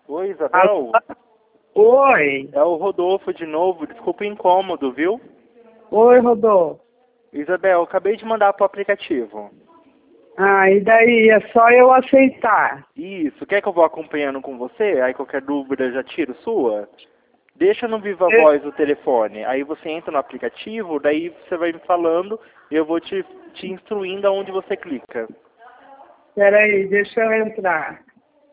Oi, Isabel. Oi. É o Rodolfo de novo. Desculpa o incômodo, viu? Oi, Rodolfo. Isabel, eu acabei de mandar pro aplicativo. Ah, e daí? É só eu aceitar. Isso. Quer que eu vou acompanhando com você? Aí qualquer dúvida eu já tiro sua? Deixa no Viva Eu- Voz o telefone. Aí você entra no aplicativo, daí você vai me falando e eu vou te instruindo aonde você clica. Peraí, deixa eu entrar.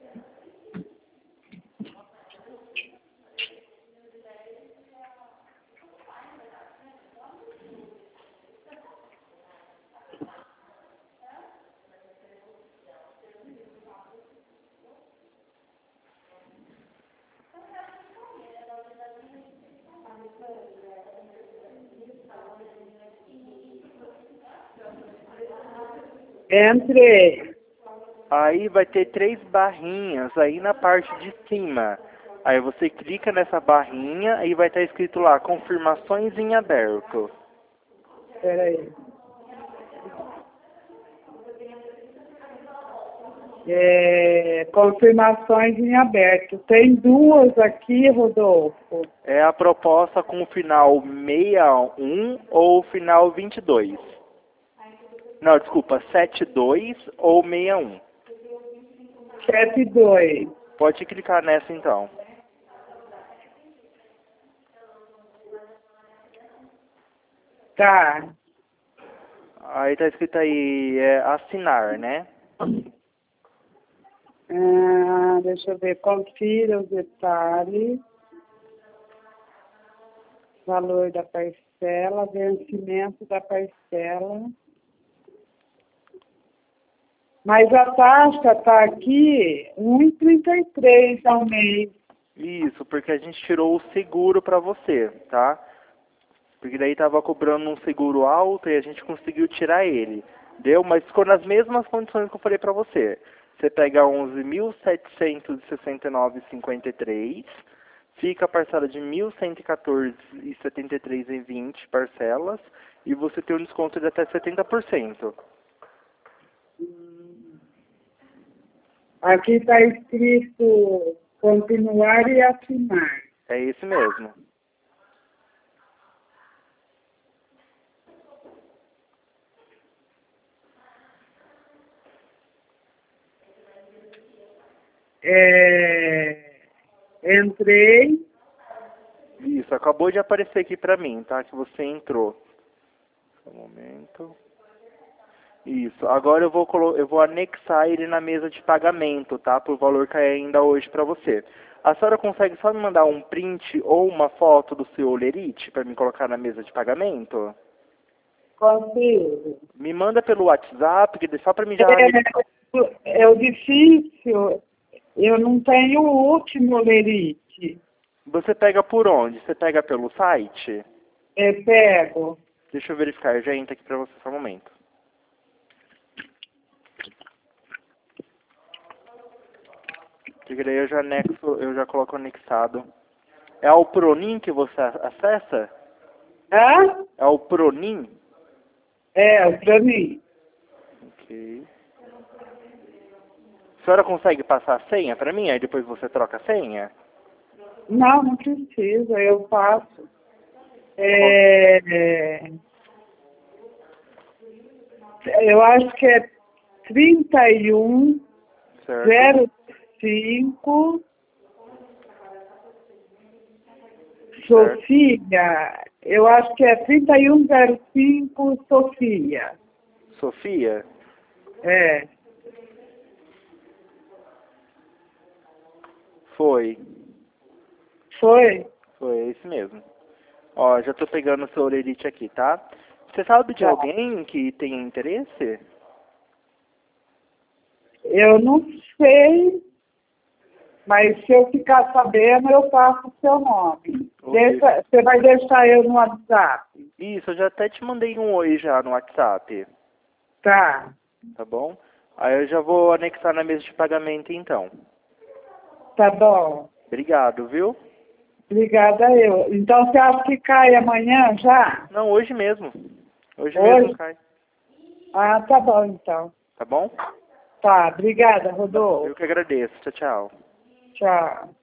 Entrei. Aí vai ter 3 barrinhas aí na parte de cima. Aí você clica nessa barrinha e vai estar escrito lá, confirmações em aberto. Peraí. Confirmações em aberto. Tem duas aqui, Rodolfo. É a proposta com o final 61 ou o final 22. Não, desculpa, 72 ou 61. 72. Pode clicar nessa então. Tá. Aí tá escrito aí, assinar, né? Deixa eu ver. Confira os detalhes. Valor da parcela, vencimento da parcela. Mas a taxa está aqui 1,33 ao mês. Isso, porque a gente tirou o seguro pra você, tá? Porque daí tava cobrando um seguro alto e a gente conseguiu tirar ele. Deu? Mas ficou nas mesmas condições que eu falei pra você. Você pega 11.769,53, fica a parcela de 1.114,73 em 20 parcelas e você tem um desconto de até 70%. Aqui está escrito continuar e assinar. É esse mesmo. Entrei. Isso, acabou de aparecer aqui pra mim, tá? Que você entrou. Só um momento. Isso, agora eu vou anexar ele na mesa de pagamento, tá? Por valor que é ainda hoje pra você. A senhora consegue só me mandar um print ou uma foto do seu olerite pra me colocar na mesa de pagamento? Consigo. Me manda pelo WhatsApp, que só pra mim já... É o difícil. Eu não tenho o último lerite. Você pega por onde? Você pega pelo site? Pego. Deixa eu verificar, eu já entro aqui pra você só um momento. Porque daí eu já anexo, eu já coloco anexado. É o Pronin que você acessa? Hã? É o Pronin? Para mim. Ok. A senhora consegue passar a senha pra mim? Aí depois você troca a senha? Não, não precisa, eu passo. É, eu acho que é Certo. 3105 Certo. Sofia. Eu acho que é 3105 Sofia. Sofia? É. Foi. Foi? Foi, é isso mesmo. Ó, já tô pegando o seu orelite aqui, tá? Você sabe de Tá. alguém que tenha interesse? Eu não sei, mas se eu ficar sabendo, eu passo o seu nome. Ok. Você vai deixar eu no WhatsApp? Isso, eu já até te mandei um oi já no WhatsApp, Tá. tá bom? Aí eu já vou anexar na mesa de pagamento então. Tá bom. Obrigado, viu? Obrigada eu. Então você acha que cai amanhã já? Não, hoje mesmo. Hoje mesmo Hoje? cai, Ah, tá bom então. tá bom? Tá, obrigada, Não, eu Rodolfo. que agradeço. Tchau, tchau. Tchau.